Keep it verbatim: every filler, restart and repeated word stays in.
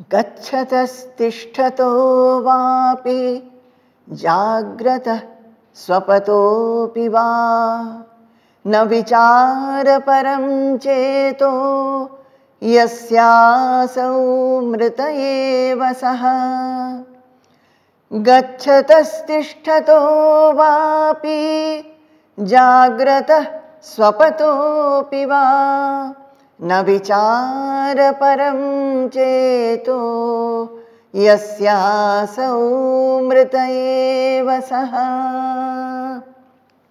गच्छतस्तिष्ठतो वापि जाग्रतः स्वपतोऽपि वा न विचारपरं चेतो यस्यासौ मृत एव सः गच्छतस्तिष्ठतो वापि जाग्रतः स्वपतोऽपि वा न विचारपरं चेतो यस्यासौ मृत एव सः।